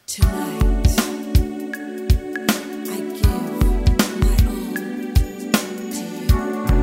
Tonight, I give my all to you.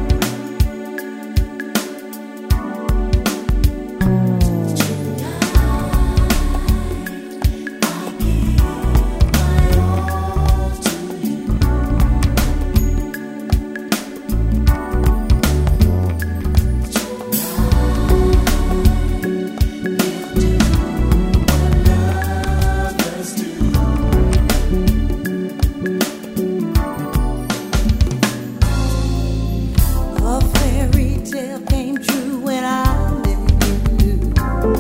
A fairy tale came true when I met you.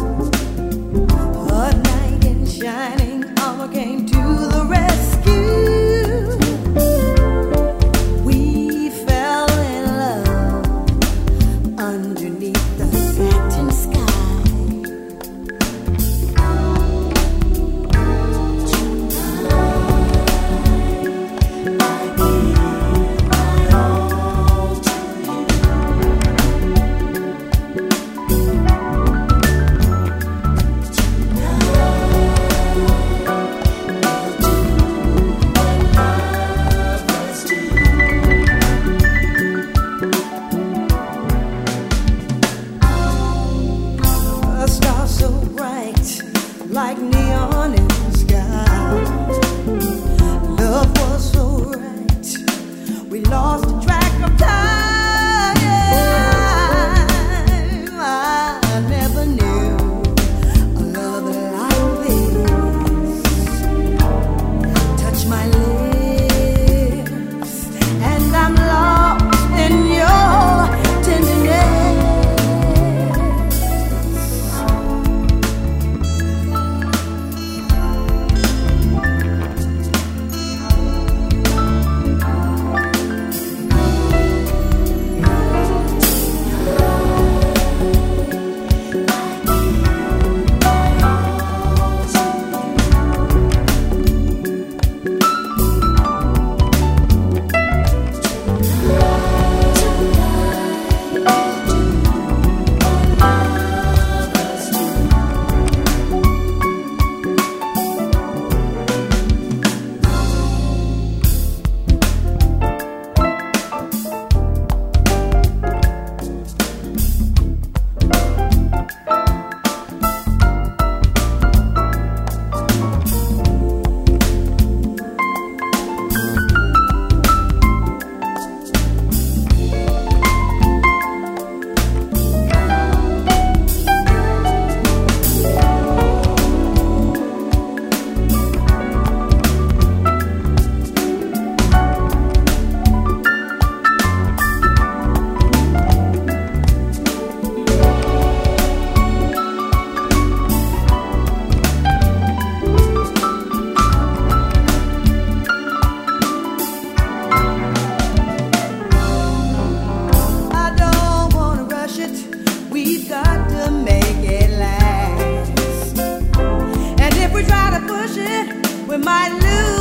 A knight in shining armor came to the rescue. We fell in love underneath the satin sky. A star so bright, like neon in the sky. Love was so right, we lost track of time. I never knew a love like this. Touch my lips, and I'm lost in your tenderness. I don't wanna rush it, we've got to make it last. And if we try to push it, we might lose.